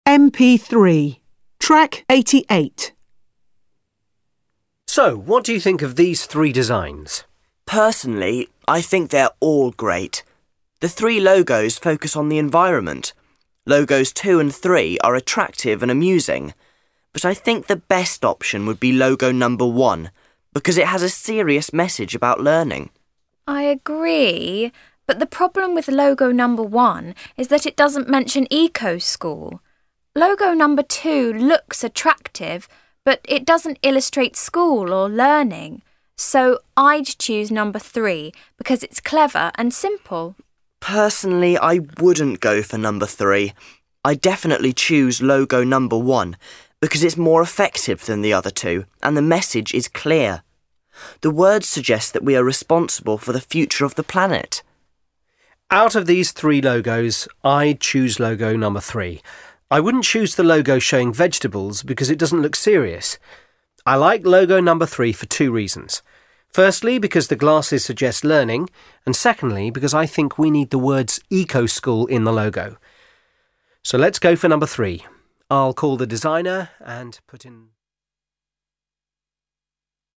MP3, track 88. So, what do you think of these three designs? Personally, I think they're all great. The three logos focus on the environment. Logos 2 and 3 are attractive and amusing. But I think the best option would be logo number 1, because it has a serious message about learning. I agree, but the problem with logo number 1 is that it doesn't mention Eco School. Logo number 2 looks attractive, but it doesn't illustrate school or learning. So I'd choose number 3 because it's clever and simple. Personally, I wouldn't go for number 3. I definitely choose logo number 1 because it's more effective than the other two and the message is clear. The words suggest that we are responsible for the future of the planet. Out of these three logos, I'd choose logo number 3. I wouldn't choose the logo showing vegetables because it doesn't look serious. I like logo number 3 for 2 reasons. Firstly, because the glasses suggest learning, and secondly, because I think we need the words Eco School in the logo. So let's go for number 3. I'll call the designer and put in...